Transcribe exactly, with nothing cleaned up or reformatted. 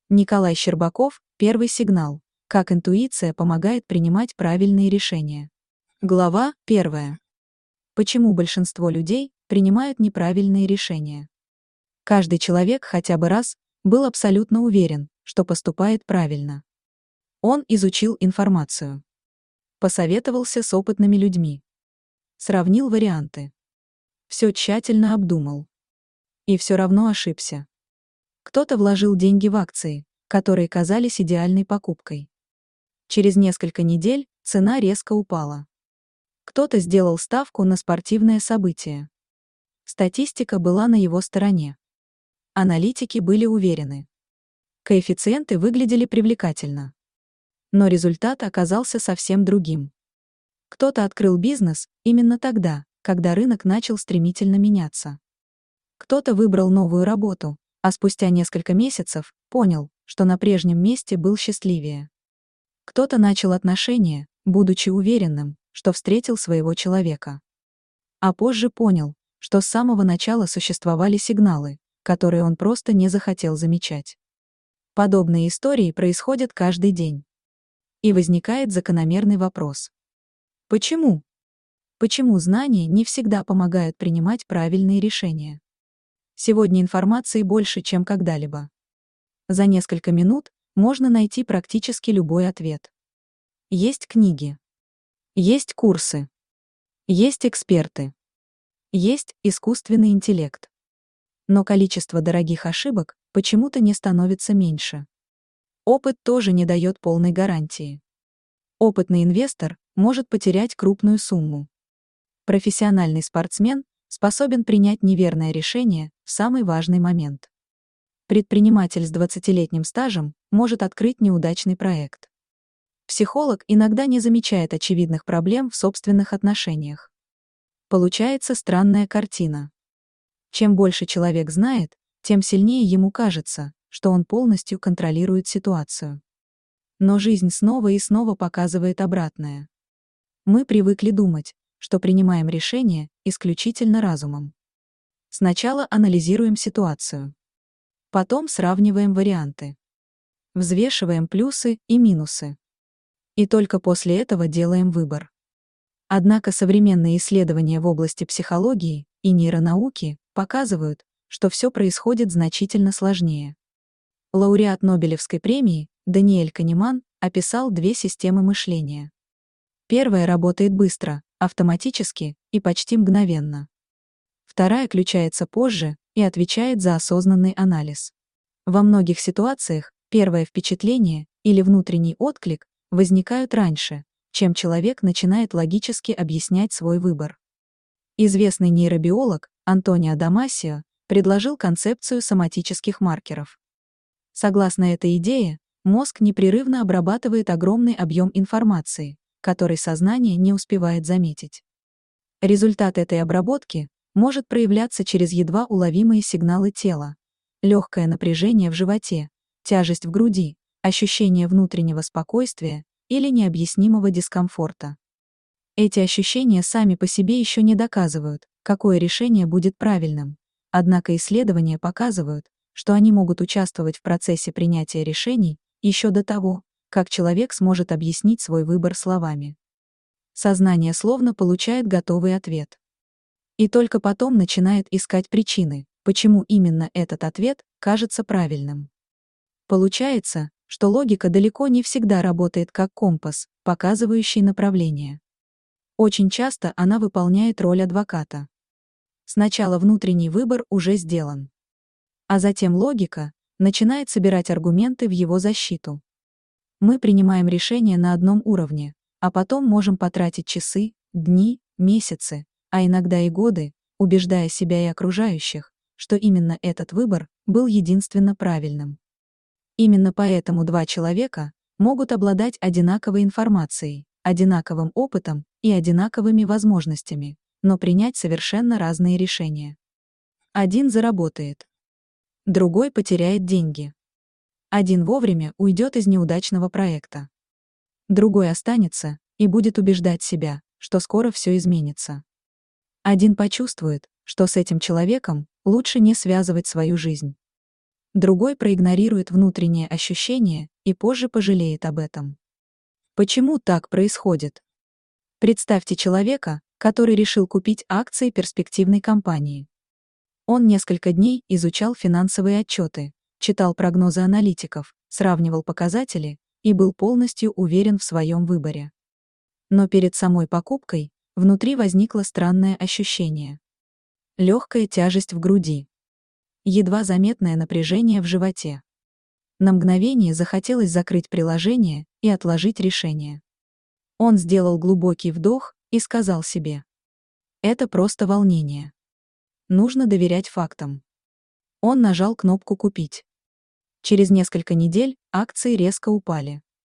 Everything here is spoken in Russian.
Николай Щербаков, первый сигнал. Как интуиция помогает принимать правильные решения. Глава первая. Почему большинство людей принимают неправильные решения? Каждый человек хотя бы раз был абсолютно уверен, что поступает правильно. Он изучил информацию, посоветовался с опытными людьми, сравнил варианты, все тщательно обдумал. И все равно ошибся. Кто-то вложил деньги в акции, которые казались идеальной покупкой. Через несколько недель цена резко упала. Кто-то сделал ставку на спортивное событие. Статистика была на его стороне. Аналитики были уверены. Коэффициенты выглядели привлекательно. Но результат оказался совсем другим. Кто-то открыл бизнес именно тогда, когда рынок начал стремительно меняться. Кто-то выбрал новую работу, а спустя несколько месяцев понял, что на прежнем месте был счастливее. Кто-то начал отношения, будучи уверенным, что встретил своего человека. А позже понял, что с самого начала существовали сигналы, которые он просто не захотел замечать. Подобные истории происходят каждый день. И возникает закономерный вопрос. Почему? Почему знания не всегда помогают принимать правильные решения? Сегодня информации больше, чем когда-либо. За несколько минут можно найти практически любой ответ. Есть книги. Есть курсы. Есть эксперты. Есть искусственный интеллект. Но количество дорогих ошибок почему-то не становится меньше. Опыт тоже не дает полной гарантии. Опытный инвестор может потерять крупную сумму. Профессиональный спортсмен способен принять неверное решение в самый важный момент. Предприниматель с двадцатилетним стажем может открыть неудачный проект. Психолог иногда не замечает очевидных проблем в собственных отношениях. Получается странная картина. Чем больше человек знает, тем сильнее ему кажется, что он полностью контролирует ситуацию. Но жизнь снова и снова показывает обратное. Мы привыкли думать, что принимаем решения исключительно разумом. Сначала анализируем ситуацию. Потом сравниваем варианты. Взвешиваем плюсы и минусы. И только после этого делаем выбор. Однако современные исследования в области психологии и нейронауки показывают, что все происходит значительно сложнее. Лауреат Нобелевской премии Даниэль Канеман описал две системы мышления. Первая работает быстро, автоматически и почти мгновенно. Вторая включается позже и отвечает за осознанный анализ. Во многих ситуациях первое впечатление или внутренний отклик возникают раньше, чем человек начинает логически объяснять свой выбор. Известный нейробиолог Антонио Дамасио предложил концепцию соматических маркеров. Согласно этой идее, мозг непрерывно обрабатывает огромный объем информации, который сознание не успевает заметить. Результат этой обработки может проявляться через едва уловимые сигналы тела: легкое напряжение в животе, тяжесть в груди, ощущение внутреннего спокойствия или необъяснимого дискомфорта. Эти ощущения сами по себе еще не доказывают, какое решение будет правильным, однако исследования показывают, что они могут участвовать в процессе принятия решений еще до того, как человек сможет объяснить свой выбор словами. Сознание словно получает готовый ответ. И только потом начинает искать причины, почему именно этот ответ кажется правильным. Получается, что логика далеко не всегда работает как компас, показывающий направление. Очень часто она выполняет роль адвоката. Сначала внутренний выбор уже сделан. А затем логика начинает собирать аргументы в его защиту. Мы принимаем решения на одном уровне, а потом можем потратить часы, дни, месяцы, а иногда и годы, убеждая себя и окружающих, что именно этот выбор был единственно правильным. Именно поэтому два человека могут обладать одинаковой информацией, одинаковым опытом и одинаковыми возможностями, но принять совершенно разные решения. Один заработает. Другой потеряет деньги. Один вовремя уйдет из неудачного проекта. Другой останется и будет убеждать себя, что скоро все изменится. Один почувствует, что с этим человеком лучше не связывать свою жизнь. Другой проигнорирует внутреннее ощущение и позже пожалеет об этом. Почему так происходит? Представьте человека, который решил купить акции перспективной компании. Он несколько дней изучал финансовые отчеты, читал прогнозы аналитиков, сравнивал показатели и был полностью уверен в своем выборе. Но перед самой покупкой внутри возникло странное ощущение. Легкая тяжесть в груди. Едва заметное напряжение в животе. На мгновение захотелось закрыть приложение и отложить решение. Он сделал глубокий вдох и сказал себе: «Это просто волнение. Нужно доверять фактам». Он нажал кнопку «Купить». Через несколько недель акции резко упали.